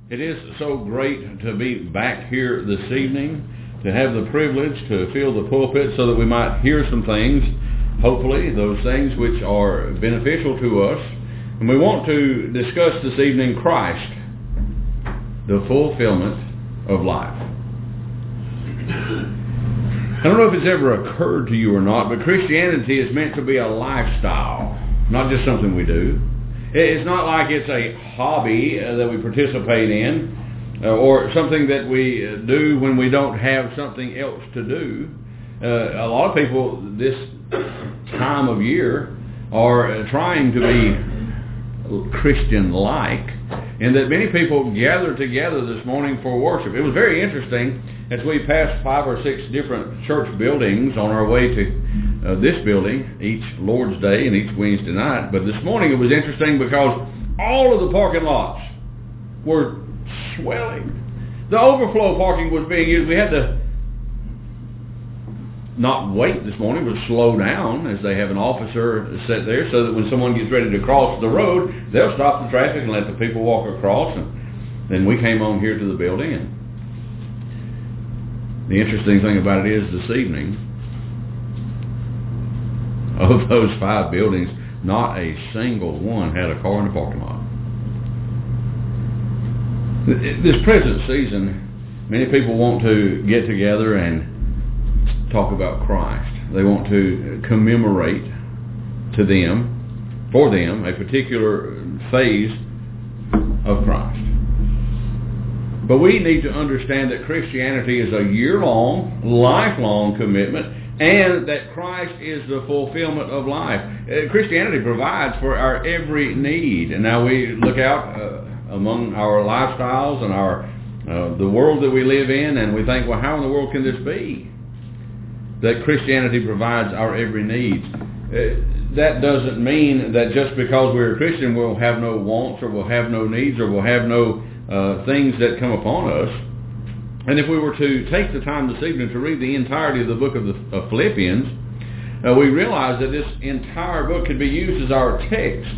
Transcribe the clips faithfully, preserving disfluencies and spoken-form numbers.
It is so great to be back here this evening, to have the privilege to fill the pulpit so that we might hear some things, hopefully those things which are beneficial to us. And we want to discuss this evening Christ, the fulfillment of life. I don't know if it's ever occurred to you or not, but Christianity is meant to be a lifestyle, not just something we do. It's not like it's a hobby uh, that we participate in uh, or something that we uh, do when we don't have something else to do. Uh, a lot of people this time of year are uh, trying to be Christian-like, and that many people gather together this morning for worship. It was very interesting as we passed five or six different church buildings on our way to Uh, this building each Lord's Day and each Wednesday night. But this morning it was interesting because all of the parking lots were swelling. The overflow parking was being used. We had to not wait this morning, but slow down as they have an officer set there so that when someone gets ready to cross the road, they'll stop the traffic and let the people walk across. And then we came on here to the building, and the interesting thing about it is this evening, of those five buildings, not a single one had a car in the parking lot. This present season, many people want to get together and talk about Christ. They want to commemorate to them, for them, a particular phase of Christ. But we need to understand that Christianity is a year-long, lifelong commitment, and that Christ is the fulfillment of life. Uh, Christianity provides for our every need. And now we look out uh, among our lifestyles and our uh, the world that we live in, and we think, well, how in the world can this be? That Christianity provides our every need. Uh, that doesn't mean that just because we're a Christian we'll have no wants or we'll have no needs or we'll have no uh, things that come upon us. And if we were to take the time this evening to read the entirety of the book of, the, of Philippians, uh, we realize that this entire book could be used as our text.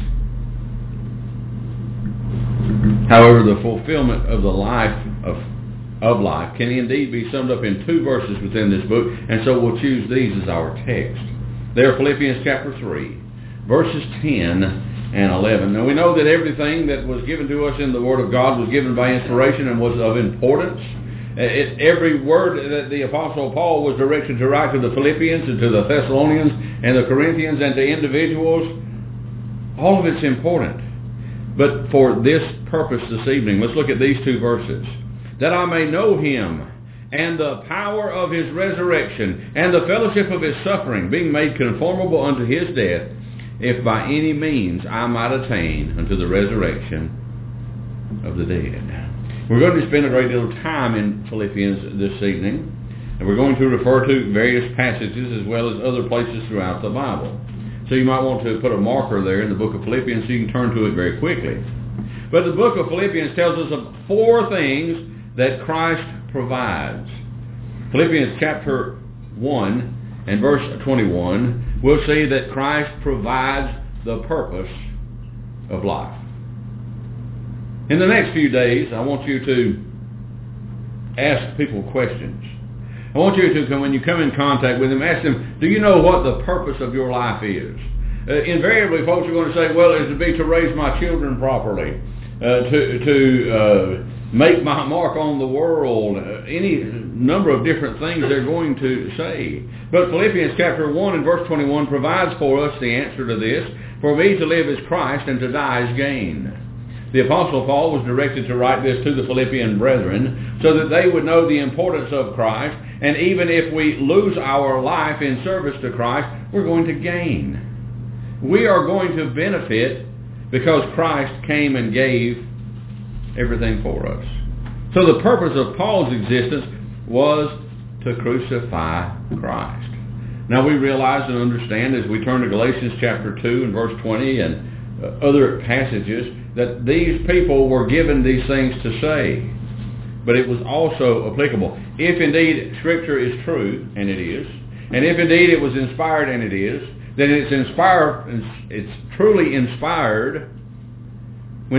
However, the fulfillment of the life of, of life can indeed be summed up in two verses within this book, and so we'll choose these as our text. They are Philippians chapter three, verses ten and eleven. Now we know that everything that was given to us in the Word of God was given by inspiration and was of importance. It, every word that the Apostle Paul was directed to write to the Philippians and to the Thessalonians and the Corinthians and to individuals, all of it's important. But for this purpose this evening, let's look at these two verses. That I may know him and the power of his resurrection and the fellowship of his suffering, being made conformable unto his death, if by any means I might attain unto the resurrection of the dead. We're going to spend a great deal of time in Philippians this evening, and we're going to refer to various passages as well as other places throughout the Bible. So you might want to put a marker there in the book of Philippians so you can turn to it very quickly. But the book of Philippians tells us of four things that Christ provides. Philippians chapter one and verse twenty-one, we'll see that Christ provides the purpose of life. In the next few days, I want you to ask people questions. I want you to, when you come in contact with them, ask them, do you know what the purpose of your life is? Uh, invariably, folks are going to say, well, it would be to raise my children properly, uh, to, to uh, make my mark on the world, uh, any number of different things they're going to say. But Philippians chapter one and verse twenty-one provides for us the answer to this. For me to live is Christ, and to die is gain. The Apostle Paul was directed to write this to the Philippian brethren so that they would know the importance of Christ, and even if we lose our life in service to Christ, we're going to gain. We are going to benefit because Christ came and gave everything for us. So the purpose of Paul's existence was to crucify Christ. Now we realize and understand as we turn to Galatians chapter two and verse twenty and uh, other passages that these people were given these things to say. But it was also applicable. If indeed Scripture is true, and it is, and if indeed it was inspired, and it is, then it's inspired, it's truly inspired when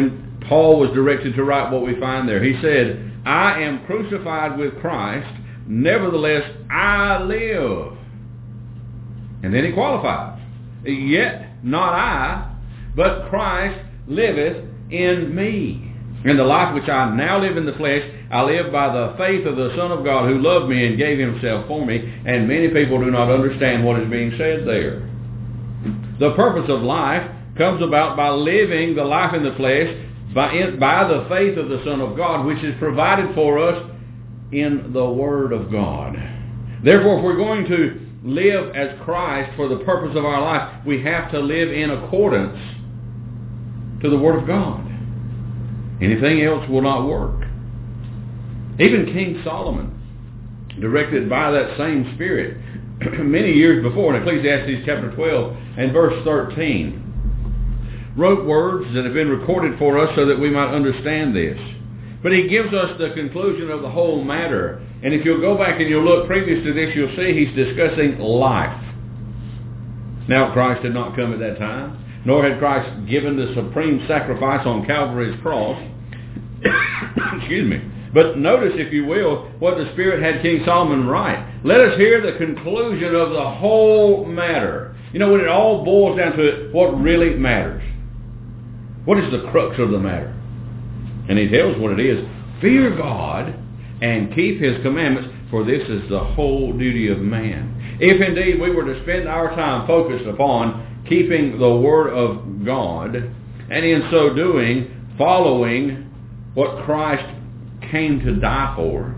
Paul was directed to write what we find there. He said, I am crucified with Christ, nevertheless I live. And then he qualifies. Yet not I, but Christ liveth in me. And the life which I now live in the flesh, I live by the faith of the Son of God who loved me and gave himself for me. And many people do not understand what is being said there. The purpose of life comes about by living the life in the flesh by, in, by the faith of the Son of God, which is provided for us in the Word of God. Therefore, if we're going to live as Christ for the purpose of our life, we have to live in accordance to the Word of God. Anything else will not work. Even King Solomon, directed by that same Spirit, many years before, in Ecclesiastes chapter twelve and verse thirteen, wrote words that have been recorded for us so that we might understand this. But he gives us the conclusion of the whole matter. And if you'll go back and you'll look previous to this, you'll see he's discussing life. Now, Christ had not come at that time, nor had Christ given the supreme sacrifice on Calvary's cross. Excuse me. But notice, if you will, what the Spirit had King Solomon write. Let us hear the conclusion of the whole matter. You know, when it all boils down to it, what really matters? What is the crux of the matter? And he tells what it is. Fear God and keep his commandments, for this is the whole duty of man. If indeed we were to spend our time focused upon keeping the Word of God, and in so doing, following what Christ came to die for,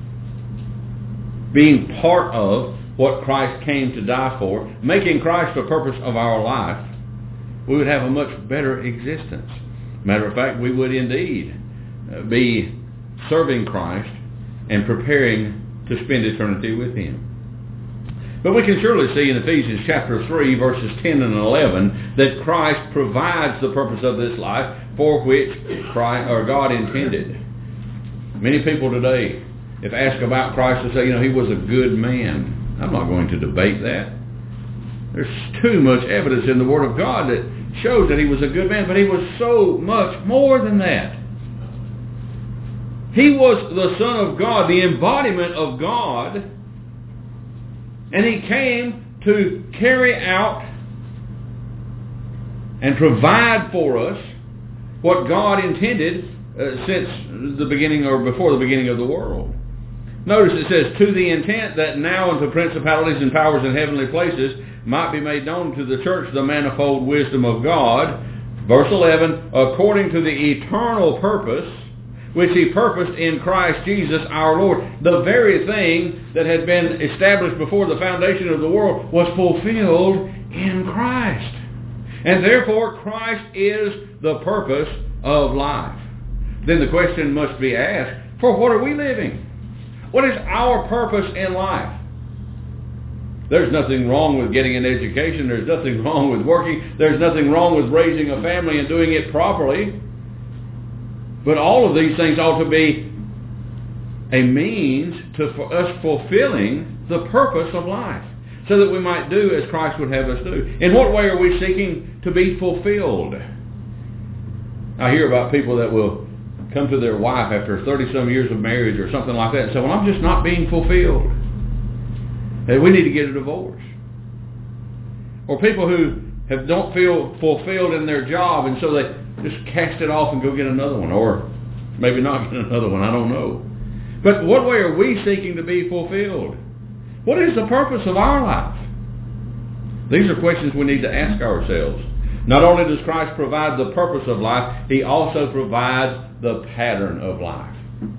being part of what Christ came to die for, making Christ the purpose of our life, we would have a much better existence. Matter of fact, we would indeed be serving Christ and preparing to spend eternity with him. But we can surely see in Ephesians chapter three, verses ten and eleven, that Christ provides the purpose of this life for which Christ, or God intended. Many people today, if asked about Christ, will say, you know, he was a good man. I'm not going to debate that. There's too much evidence in the Word of God that shows that he was a good man, but he was so much more than that. He was the Son of God, the embodiment of God, and he came to carry out and provide for us what God intended uh, since the beginning or before the beginning of the world. Notice it says, to the intent that now unto principalities and powers in heavenly places might be made known to the church the manifold wisdom of God. Verse eleven, according to the eternal purpose which he purposed in Christ Jesus our Lord. The very thing that had been established before the foundation of the world was fulfilled in Christ. And therefore Christ is the purpose of life. Then the question must be asked, for what are we living? What is our purpose in life? There's nothing wrong with getting an education. There's nothing wrong with working. There's nothing wrong with raising a family and doing it properly. But all of these things ought to be a means to for us fulfilling the purpose of life, so that we might do as Christ would have us do. In what way are we seeking to be fulfilled? I hear about people that will come to their wife after thirty-some years of marriage or something like that and say, well, I'm just not being fulfilled. Hey, we need to get a divorce. Or people who have don't feel fulfilled in their job, and so they just cast it off and go get another one, or maybe not get another one, I don't know. But what way are we seeking to be fulfilled? What is the purpose of our life? These are questions we need to ask ourselves. Not only does Christ provide the purpose of life, he also provides the pattern of life.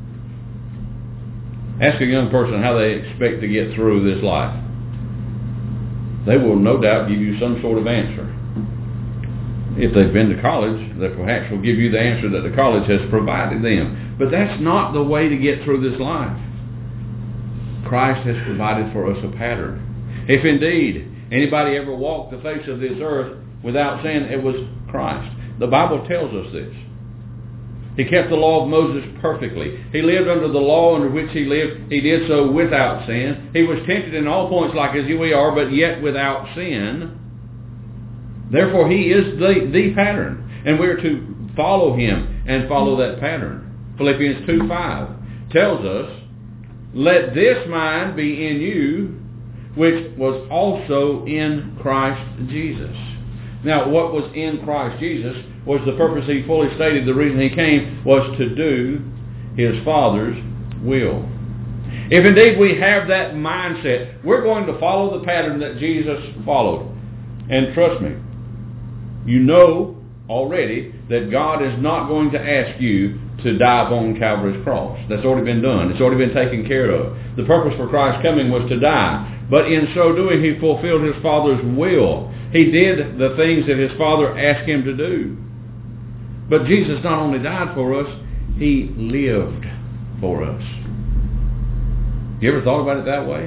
Ask a young person how they expect to get through this life. They will no doubt give you some sort of answer. If they've been to college, they perhaps will give you the answer that the college has provided them. But that's not the way to get through this life. Christ has provided for us a pattern. If indeed anybody ever walked the face of this earth without sin, it was Christ. The Bible tells us this. He kept the law of Moses perfectly. He lived under the law under which he lived. He did so without sin. He was tempted in all points like as we are, but yet without sin. Therefore, he is the, the pattern. And we're to follow him and follow that pattern. Philippians two five tells us, let this mind be in you, which was also in Christ Jesus. Now, what was in Christ Jesus was the purpose he fully stated. The reason he came was to do his Father's will. If indeed we have that mindset, we're going to follow the pattern that Jesus followed. And trust me, you know already that God is not going to ask you to die upon Calvary's cross. That's already been done. It's already been taken care of. The purpose for Christ's coming was to die. But in so doing, he fulfilled his Father's will. He did the things that his Father asked him to do. But Jesus not only died for us, he lived for us. You ever thought about it that way?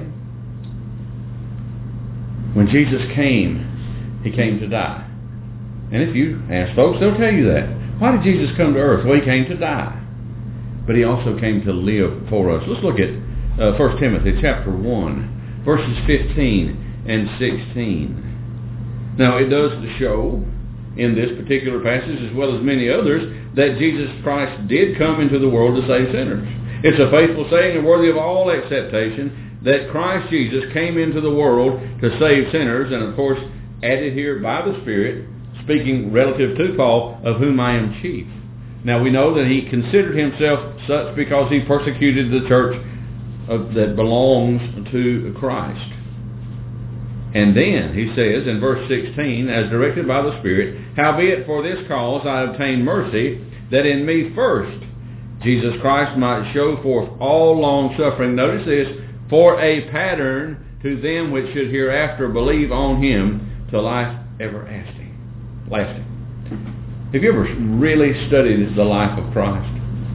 When Jesus came, he came to die. And if you ask folks, they'll tell you that. Why did Jesus come to earth? Well, he came to die. But he also came to live for us. Let's look at uh, First Timothy chapter one, verses fifteen and sixteen. Now, it does show in this particular passage, as well as many others, that Jesus Christ did come into the world to save sinners. It's a faithful saying and worthy of all acceptation that Christ Jesus came into the world to save sinners, and of course, added here by the Spirit, speaking relative to Paul, of whom I am chief. Now we know that he considered himself such because he persecuted the church of, that belongs to Christ. And then he says in verse sixteen, as directed by the Spirit, howbeit for this cause I obtained mercy, that in me first Jesus Christ might show forth all long suffering. Notice this, for a pattern to them which should hereafter believe on him to life everlasting. Lasting. Have you ever really studied the life of Christ?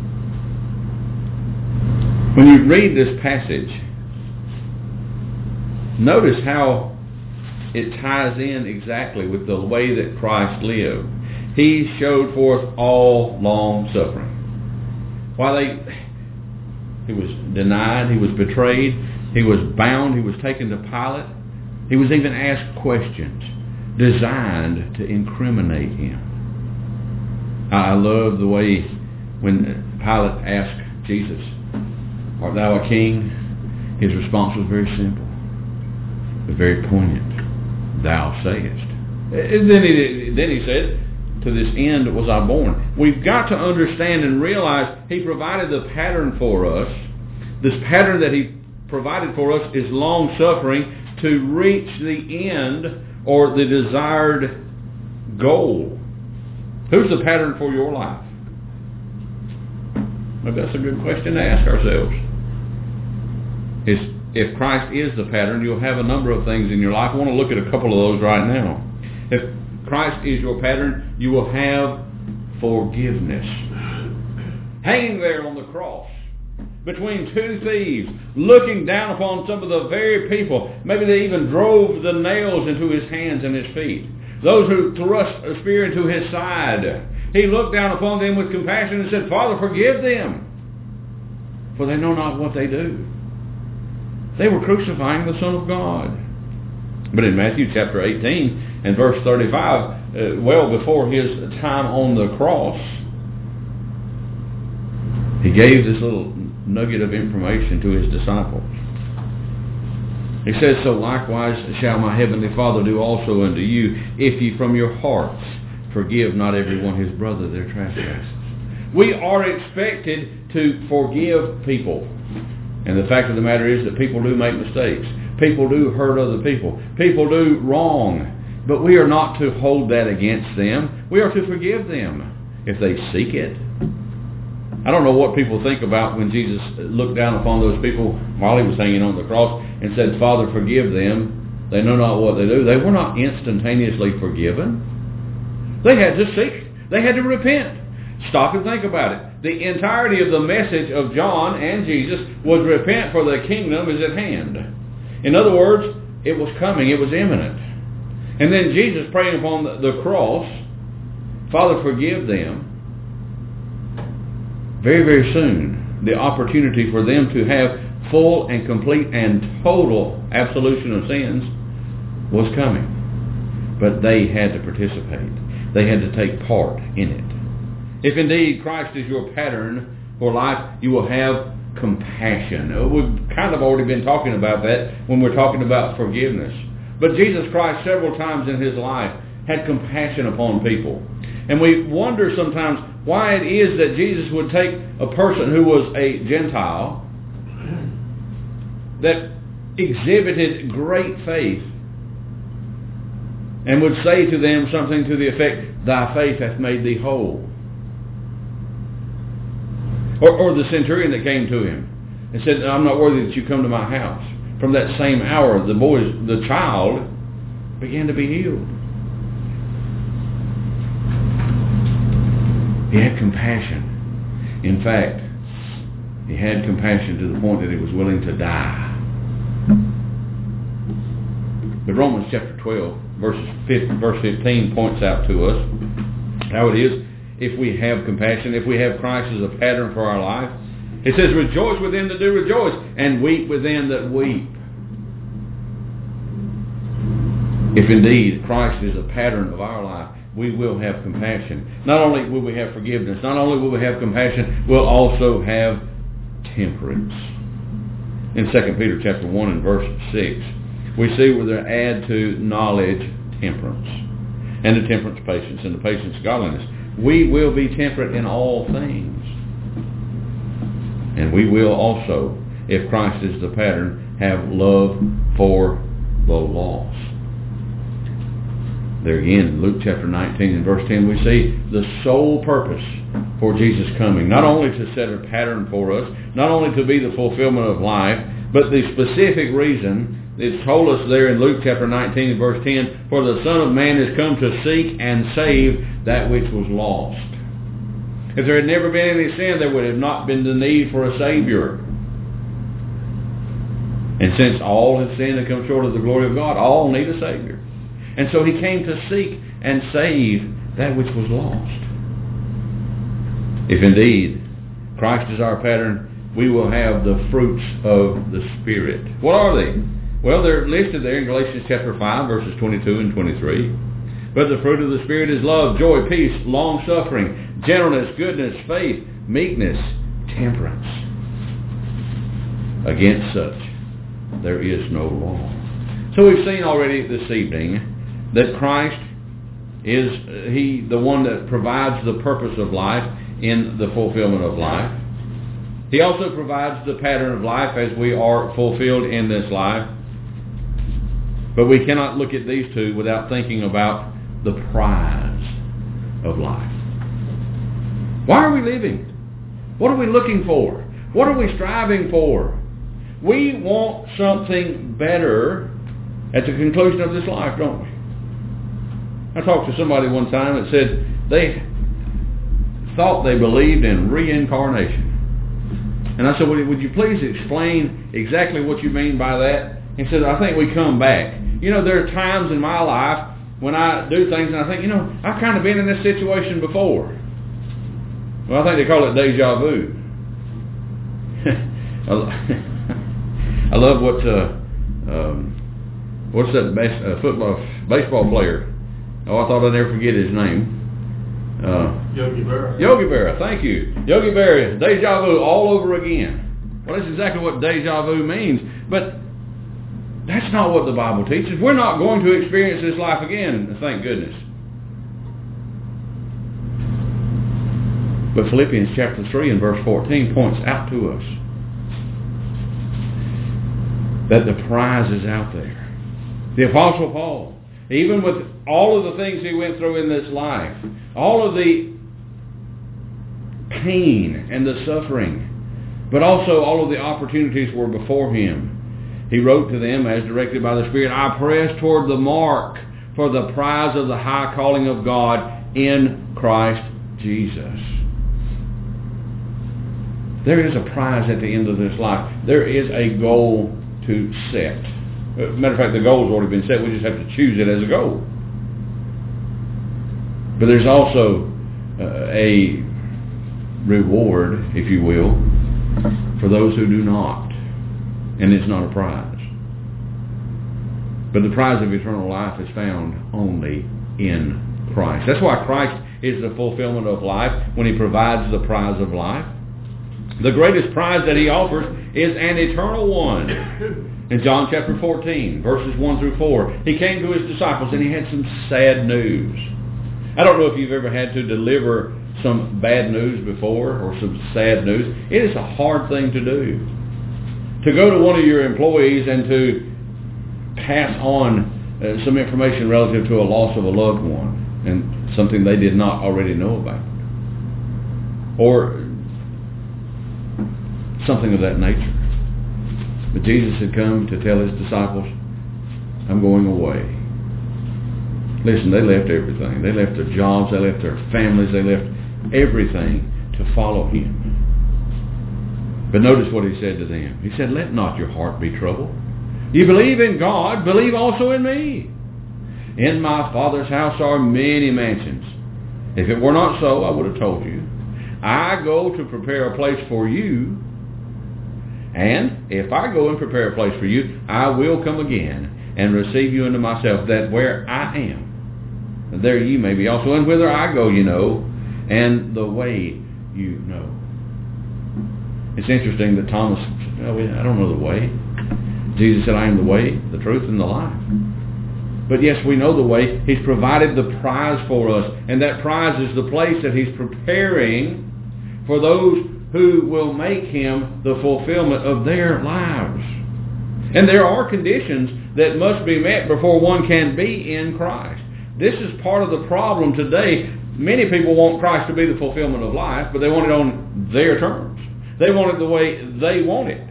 When you read this passage, notice how it ties in exactly with the way that Christ lived. He showed forth all long suffering. While they, he was denied, he was betrayed, he was bound, he was taken to Pilate, he was even asked questions designed to incriminate him. I love the way when Pilate asked Jesus, art thou a king? His response was very simple, but very poignant. Thou sayest. And then he, then he said, to this end was I born. We've got to understand and realize he provided the pattern for us. This pattern that he provided for us is long suffering to reach the end or the desired goal. Who's the pattern for your life? Maybe that's a good question to ask ourselves. It's, if Christ is the pattern, you'll have a number of things in your life. I want to look at a couple of those right now. If Christ is your pattern, you will have forgiveness. Hanging there on the cross, between two thieves, looking down upon some of the very people. Maybe they even drove the nails into his hands and his feet. Those who thrust a spear into his side. He looked down upon them with compassion and said, Father, forgive them, for they know not what they do. They were crucifying the Son of God. But in Matthew chapter eighteen and verse thirty-five, uh, well before his time on the cross, he gave this little nugget of information to his disciples. He says, so likewise shall my heavenly Father do also unto you, if ye from your hearts forgive not every one his brother their trespasses. We are expected to forgive people. And the fact of the matter is that people do make mistakes. People do hurt other people. People do wrong. But we are not to hold that against them. We are to forgive them if they seek it. I don't know what people think about when Jesus looked down upon those people while he was hanging on the cross and said, Father, forgive them. They know not what they do. They were not instantaneously forgiven. They had to seek. They had to repent. Stop and think about it. The entirety of the message of John and Jesus was repent, for the kingdom is at hand. In other words, it was coming. It was imminent. And then Jesus praying upon the, the cross, Father, forgive them. Very, very soon, the opportunity for them to have full and complete and total absolution of sins was coming. But they had to participate. They had to take part in it. If indeed Christ is your pattern for life, you will have compassion. We've kind of already been talking about that when we're talking about forgiveness. But Jesus Christ several times in his life had compassion upon people. And we wonder sometimes why it is that Jesus would take a person who was a Gentile that exhibited great faith and would say to them something to the effect, "Thy faith hath made thee whole." Or, or the centurion that came to him and said, "I'm not worthy that you come to my house." From that same hour, the boy, the child, began to be healed. He had compassion. In fact, he had compassion to the point that he was willing to die. But Romans chapter twelve, verses verse fifteen points out to us how it is if we have compassion, if we have Christ as a pattern for our life. It says, "Rejoice with them that do rejoice, and weep with them that weep." If indeed Christ is a pattern of our life, we will have compassion. Not only will we have forgiveness, not only will we have compassion, we'll also have temperance. In Second Peter chapter one and verse six, we see where they add to knowledge temperance, and to temperance patience, and to patience godliness. We will be temperate in all things. And we will also, if Christ is the pattern, have love for the lost. There again, in Luke chapter nineteen and verse ten, we see the sole purpose for Jesus coming. Not only to set a pattern for us, not only to be the fulfillment of life, but the specific reason it's told us there in Luke chapter nineteen and verse ten, "For the Son of Man is come to seek and save that which was lost." If there had never been any sin, there would have not been the need for a Savior. And since all have sinned and come short of the glory of God, all need a Savior. And so he came to seek and save that which was lost. If indeed Christ is our pattern, we will have the fruits of the Spirit. What are they? Well, they're listed there in Galatians chapter five, verses twenty-two and twenty-three. But the fruit of the Spirit is love, joy, peace, long-suffering, gentleness, goodness, faith, meekness, temperance. Against such there is no law. So we've seen already this evening that Christ is he the one that provides the purpose of life in the fulfillment of life. He also provides the pattern of life as we are fulfilled in this life. But we cannot look at these two without thinking about the prize of life. Why are we living? What are we looking for? What are we striving for? We want something better at the conclusion of this life, don't we? I talked to somebody one time that said they thought they believed in reincarnation. And I said, well, would you please explain exactly what you mean by that? He said, I think we come back. You know, there are times in my life when I do things and I think, you know, I've kind of been in this situation before. Well, I think they call it deja vu. I love what, uh, um, what's that base, uh, football, baseball player? Oh, I thought I'd never forget his name. Uh, Yogi Berra. Yogi Berra, thank you. Yogi Berra, deja vu all over again. Well, that's exactly what deja vu means. But that's not what the Bible teaches. We're not going to experience this life again, thank goodness. But Philippians chapter three and verse fourteen points out to us that the prize is out there. The Apostle Paul, even with all of the things he went through in this life, all of the pain and the suffering, but also all of the opportunities were before him. He wrote to them as directed by the Spirit, I press toward the mark for the prize of the high calling of God in Christ Jesus. There is a prize at the end of this life. There is a goal to set. Matter of fact, the goal's already been set. We just have to choose it as a goal. But there's also uh, a reward, if you will, for those who do not. And it's not a prize. But the prize of eternal life is found only in Christ. That's why Christ is the fulfillment of life when he provides the prize of life. The greatest prize that he offers is an eternal one. In John chapter fourteen, verses one through four, he came to his disciples and he had some sad news. I don't know if you've ever had to deliver some bad news before or some sad news. It is a hard thing to do. To go to one of your employees and to pass on uh, some information relative to a loss of a loved one and something they did not already know about. Or something of that nature. But Jesus had come to tell his disciples, I'm going away. Listen, they left everything. They left their jobs, they left their families, they left everything to follow him. But notice what he said to them. He said, let not your heart be troubled. You believe in God, believe also in me. In my Father's house are many mansions. If it were not so, I would have told you. I go to prepare a place for you. And if I go and prepare a place for you, I will come again and receive you unto myself, that where I am, there ye may be also. And whither I go, you know, and the way you know. It's interesting that Thomas said, oh, I don't know the way. Jesus said, I am the way, the truth, and the life. But yes, we know the way. He's provided the prize for us. And that prize is the place that he's preparing for those who will make him the fulfillment of their lives. And there are conditions that must be met before one can be in Christ. This is part of the problem today. Many people want Christ to be the fulfillment of life, but they want it on their terms. They want it the way they want it.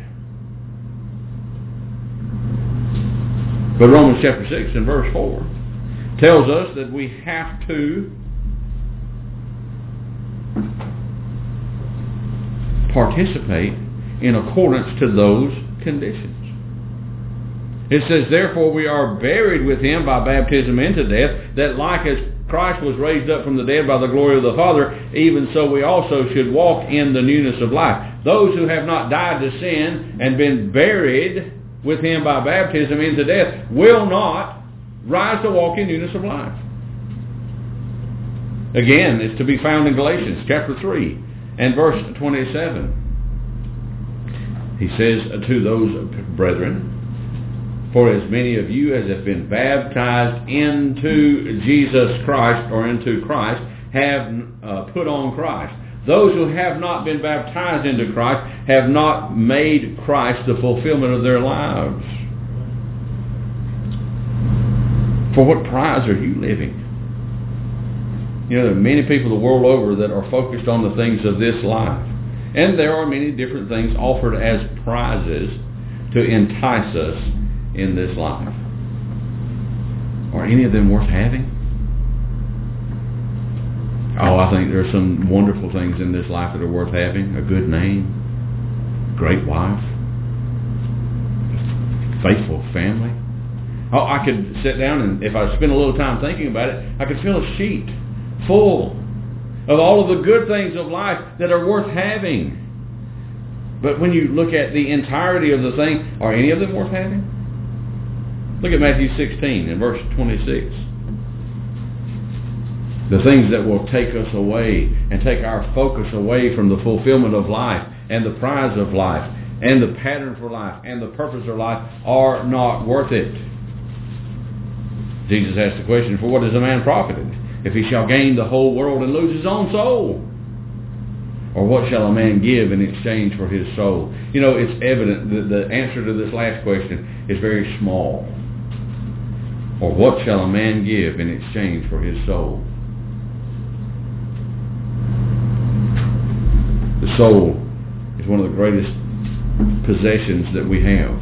But Romans chapter six and verse four tells us that we have to participate in accordance to those conditions. It says, therefore we are buried with him by baptism into death, that like as Christ was raised up from the dead by the glory of the Father, even so we also should walk in the newness of life. Those who have not died to sin and been buried with him by baptism into death will not rise to walk in newness of life. Again, it's to be found in Galatians chapter three and verse twenty-seven. He says to those brethren, for as many of you as have been baptized into Jesus Christ, or into Christ, have uh, put on Christ. Those who have not been baptized into Christ have not made Christ the fulfillment of their lives. For what prize are you living? You know, there are many people the world over that are focused on the things of this life. And there are many different things offered as prizes to entice us in this life. Are any of them worth having? Oh, I think there are some wonderful things in this life that are worth having. A good name, great wife, faithful family. Oh, I could sit down and if I spend a little time thinking about it, I could fill a sheet full of all of the good things of life that are worth having. But when you look at the entirety of the thing, are any of them worth having? Look at Matthew sixteen and verse twenty-six. The things that will take us away and take our focus away from the fulfillment of life and the prize of life and the pattern for life and the purpose of life are not worth it. Jesus asked the question, for what is a man profited if he shall gain the whole world and lose his own soul? Or what shall a man give in exchange for his soul? You know, it's evident that the answer to this last question is very small. Or what shall a man give in exchange for his soul? The soul is one of the greatest possessions that we have.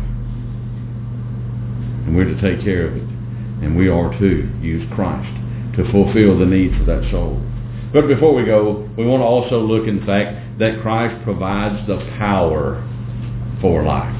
And we're to take care of it. And we are to use Christ to fulfill the need for that soul. But before we go, we want to also look in the fact that Christ provides the power for life.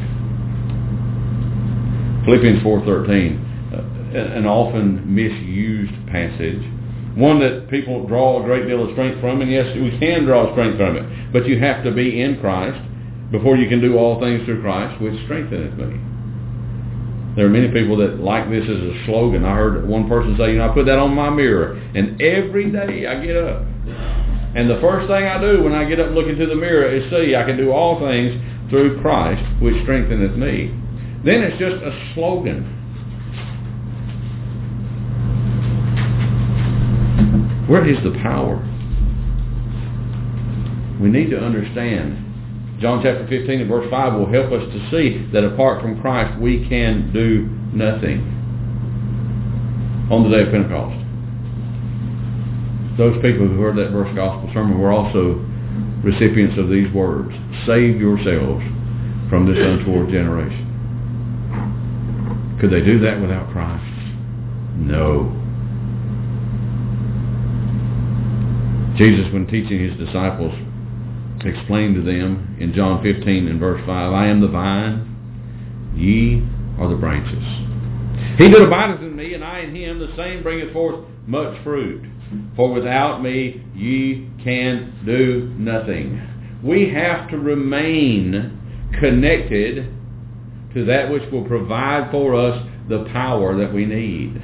Philippians four thirteen, an often misused passage, one that people draw a great deal of strength from, and yes, we can draw strength from it, but you have to be in Christ before you can do all things through Christ, which strengtheneth me. There are many people that like this as a slogan. I heard one person say, you know, I put that on my mirror, and every day I get up. And the first thing I do when I get up and look into the mirror is see, I can do all things through Christ, which strengtheneth me. Then it's just a slogan. Where is the power? We need to understand. John chapter fifteen and verse five will help us to see that apart from Christ we can do nothing. On the day of Pentecost, those people who heard that first gospel sermon were also recipients of these words: save yourselves from this untoward generation. Could they do that without Christ? No. Jesus, when teaching his disciples, explained to them in John fifteen and verse five, I am the vine, ye are the branches. He that abideth in me, and I in him, the same bringeth forth much fruit. For without me ye can do nothing. We have to remain connected to that which will provide for us the power that we need.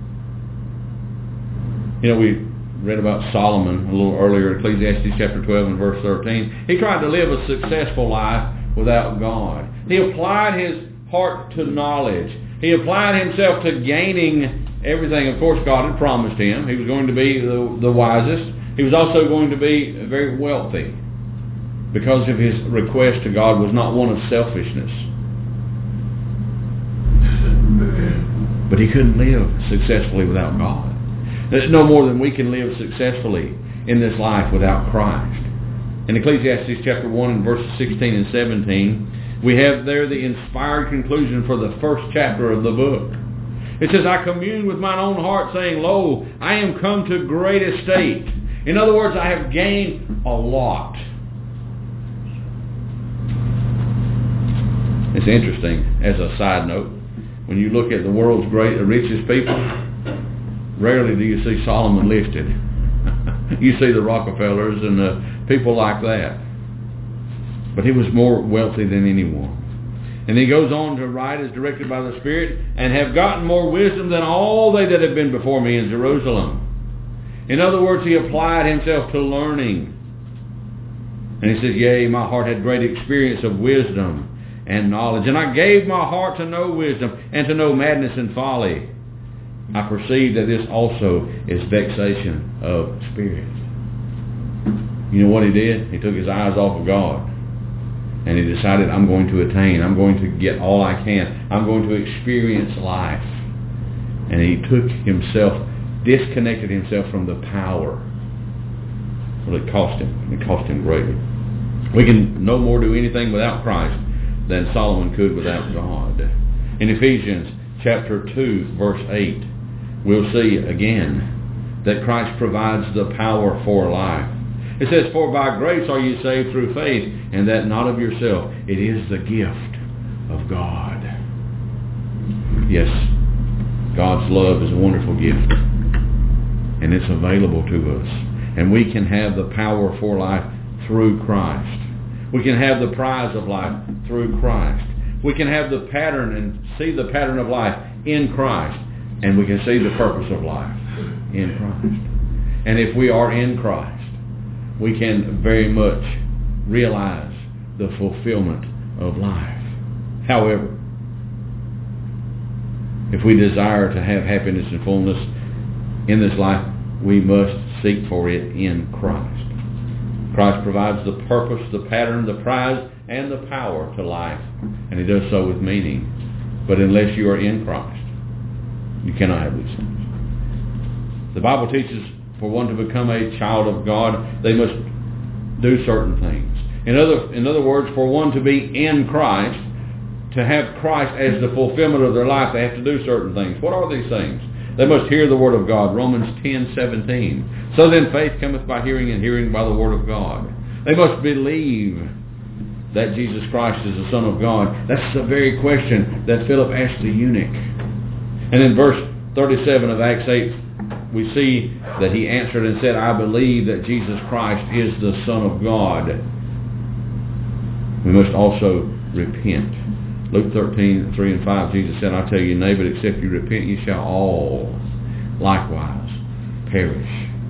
You know, we read about Solomon a little earlier, Ecclesiastes chapter twelve and verse thirteen. He tried to live a successful life without God. He applied his heart to knowledge. He applied himself to gaining everything. Of course, God had promised him he was going to be the, the wisest. He was also going to be very wealthy, because of his request to God was not one of selfishness. But he couldn't live successfully without God. There's no more than we can live successfully in this life without Christ. In Ecclesiastes chapter one and verses sixteen and seventeen, we have there the inspired conclusion for the first chapter of the book. It says, I commune with mine own heart, saying, Lo, I am come to great estate. In other words, I have gained a lot. It's interesting, as a side note, when you look at the world's great, richest people, rarely do you see Solomon listed. You see the Rockefellers and the people like that. But he was more wealthy than anyone. And he goes on to write as directed by the Spirit, and have gotten more wisdom than all they that have been before me in Jerusalem. In other words, he applied himself to learning. And he says, yea, my heart had great experience of wisdom and knowledge. And I gave my heart to know wisdom and to know madness and folly. I perceive that this also is vexation of spirit. You know what he did? He took his eyes off of God. And he decided, I'm going to attain. I'm going to get all I can. I'm going to experience life. And he took himself, disconnected himself from the power. Well, it cost him. It cost him greatly. We can no more do anything without Christ than Solomon could without God. In Ephesians chapter two, verse eight, we'll see again that Christ provides the power for life. It says, for by grace are you saved through faith, and that not of yourself. It is the gift of God. Yes, God's love is a wonderful gift, and it's available to us. And we can have the power for life through Christ. We can have the prize of life through Christ. We can have the pattern and see the pattern of life in Christ. And we can see the purpose of life in Christ. And if we are in Christ, we can very much realize the fulfillment of life. However, if we desire to have happiness and fullness in this life, we must seek for it in Christ. Christ provides the purpose, the pattern, the prize, and the power to life. And he does so with meaning. But unless you are in Christ, you cannot have these things. The Bible teaches for one to become a child of God, they must do certain things. In other, in other words, for one to be in Christ, to have Christ as the fulfillment of their life, they have to do certain things. What are these things? They must hear the word of God. Romans ten seventeen. So then faith cometh by hearing, and hearing by the word of God. They must believe that Jesus Christ is the Son of God. That's the very question that Philip asked the eunuch. And in verse thirty-seven of Acts eight, we see that he answered and said, I believe that Jesus Christ is the Son of God. We must also repent Luke thirteen, three and five, Jesus said, I tell you, nay, but except you repent, ye shall all likewise perish.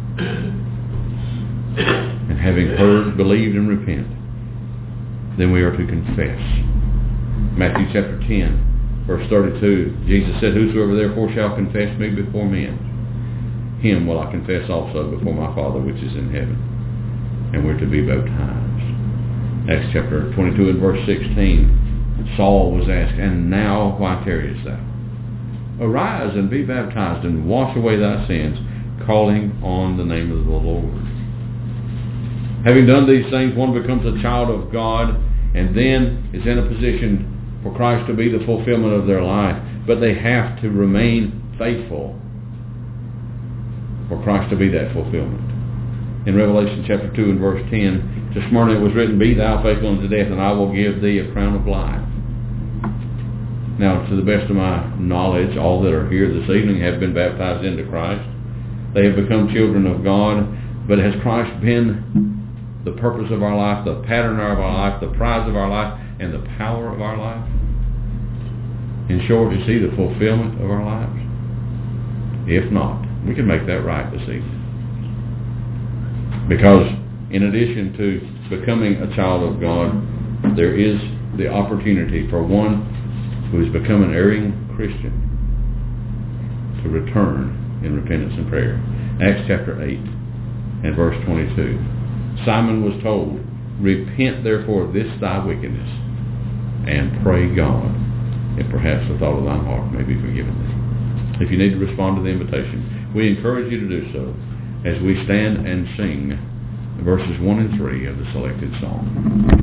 And having heard, believed, and repent, then we are to confess. Matthew chapter ten, verse thirty-two, Jesus said, whosoever therefore shall confess me before men, him will I confess also before my Father which is in heaven. And we're to be baptized. Acts chapter twenty-two and verse sixteen, Saul was asked, and now why tarriest thou? Arise and be baptized and wash away thy sins, calling on the name of the Lord. Having done these things, one becomes a child of God and then is in a position for Christ to be the fulfillment of their life. But they have to remain faithful for Christ to be that fulfillment. In Revelation chapter two and verse ten, to Smyrna it was written, be thou faithful unto death, and I will give thee a crown of life. Now, to the best of my knowledge, all that are here this evening have been baptized into Christ. They have become children of God. But has Christ been the purpose of our life, the pattern of our life, the prize of our life, and the power of our life? In short, is he the fulfillment of our lives? If not, we can make that right this evening. Because in addition to becoming a child of God, there is the opportunity for one who has become an erring Christian to return in repentance and prayer. Acts chapter eight and verse twenty-two. Simon was told, repent therefore of this thy wickedness, and pray God, and perhaps the thought of thine heart may be forgiven thee. If you need to respond to the invitation, we encourage you to do so as we stand and sing verses one and three of the selected song.